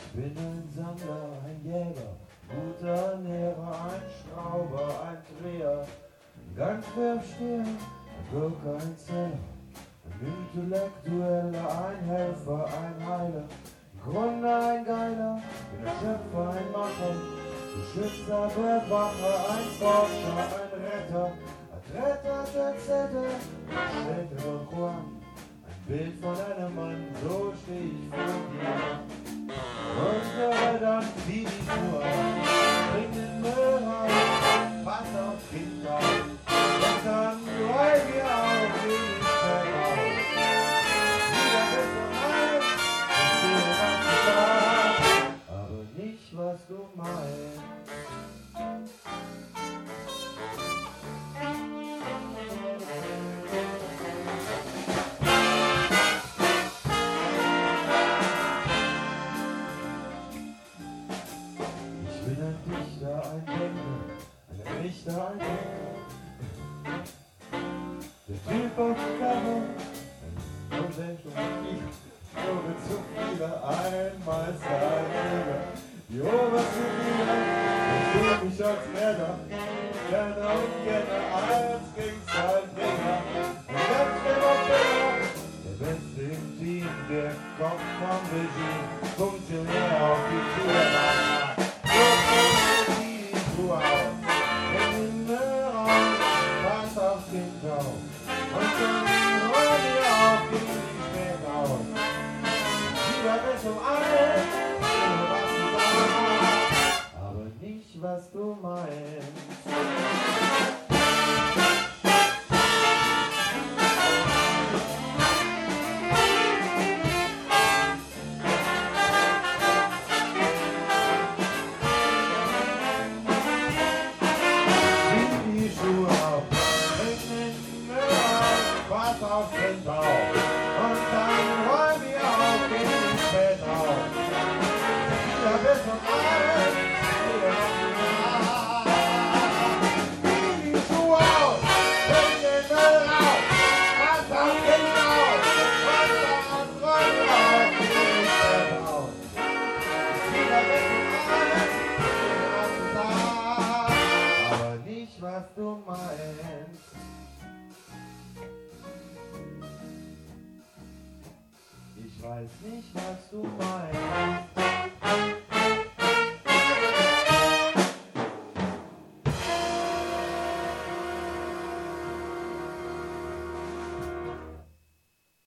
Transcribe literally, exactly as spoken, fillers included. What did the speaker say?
bin ein Sammler, ein Jäger, guter Ernährer, ein Schrauber, ein Dreher, ein Gangwerksteher, ein Bürger, ein Zeller, ein Intellektueller, ein Helfer, ein Heiler, ein Gründer, ein Geiler, bin ein Schöpfer, ein Macher, Beschützer, Bewacher, ein Forscher, ein Retter, ein Retter, et cetera, ein Städte Don Juan, ein Bild von einem Mann, so steh ich vor dir. Und höre dann wie die Tour, bring den Müll raus, pass auf Kinder, und dann räum mir auch wenig Fell aus. Wieder bist du alt, und du den ganzen Tag, aber nicht, was du meinst. Ich bin ein Dichter, ein Denker, ein Richter, ein Denker. Der Typ auf dem Cover, ein Unsenschung ich, wurde zu viele, einmal sein Jäger. Die oberste Liga, ich fühl mich als Mörder, gerne und gerne als Kriegsheimbringer. Und jetzt bin auch der, der Beste im Team, der Kopf vom Regime, Funktionär auf die Tür nach. So aus, bring den Müll raus, pass auf den Tau, und dann hol dir auch die spät aus. Lieber bist du alt, was du sagst, aber nicht, was du meinst. Auf den Bau und dann räum mir auch den Bett auf. Da bist du alt, zieh die Schuhe aus, bring den Müll raus, pass auf den Bau und dann räum mir auch den Bett auf. Da bist du alt, aber nicht, was du meinst. Ich weiß nicht, was du meinst.